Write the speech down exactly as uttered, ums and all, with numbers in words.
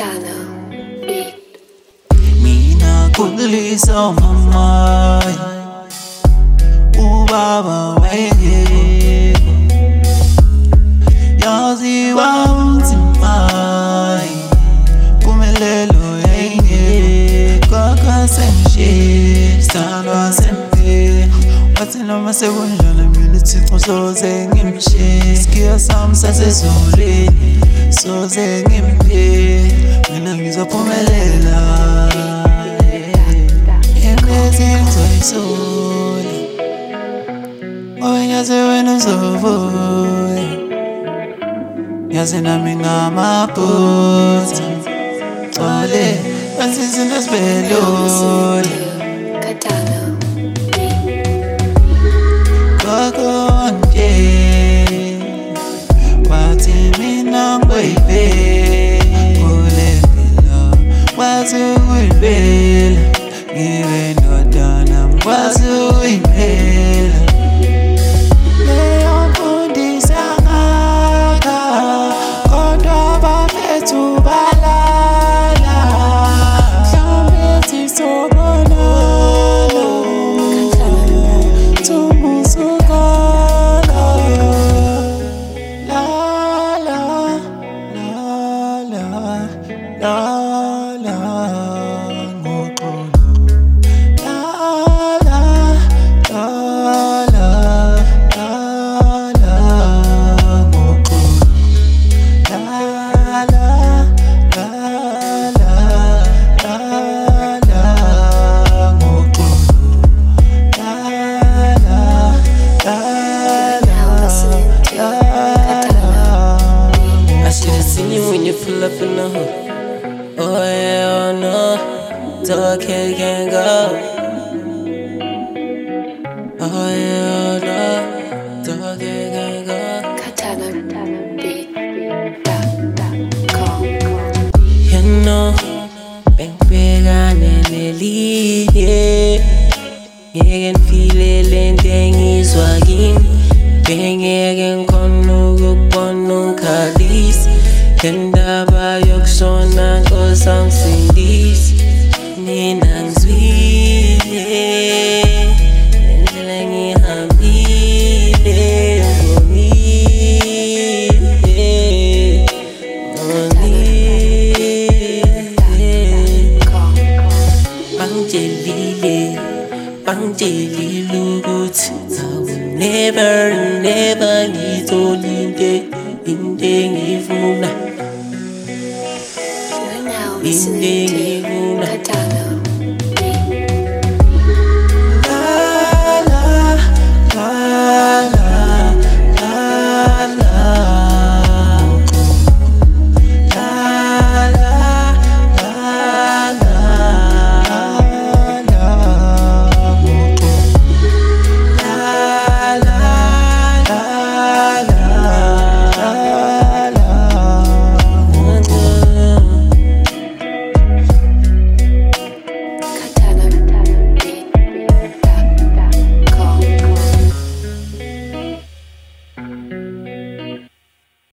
Katana beat. Mina kulisa mamay ubaba wayengekho yaziwa unzimay kumelelo yayingekho akasemshiye sithandwa sempe wathi noma sekunjalo mina uThixo soze ngimshiye isikhiya sami sasezulwini soze ngimphile mina ngizophumelela ngizoyisola ngoba ngiyazi wena uzovuya ngiyazi nami ngamaphutha gcwale wenza izinto zibe lula Katana beat. kwakonke wathi mina ngiyoyiphila kule mpilo wazi ukuyibela ngibe ndodana ngikwazi ukuyiphila leyo mfundisi angakha kodwa bafethu balala mhlawumbe sizobonana tumusukala la la la la la la When you pull up in the hood, oh yeah, oh no, dog head can't go. Oh yeah, oh no, dog head can't go. Katana beat. Dot dot com. You know, bang big on the lead, yeah. You can feel it, and then he's walking. Bang again, kono go kono kalis. Kendaba yokushona ngosangifundisa mina ngizwile ngendlela ngihambile ngonile ngonile bangitshelile bangitshelile ukuthi I will never never ngitholinte into engifuna You're now listening to Katana.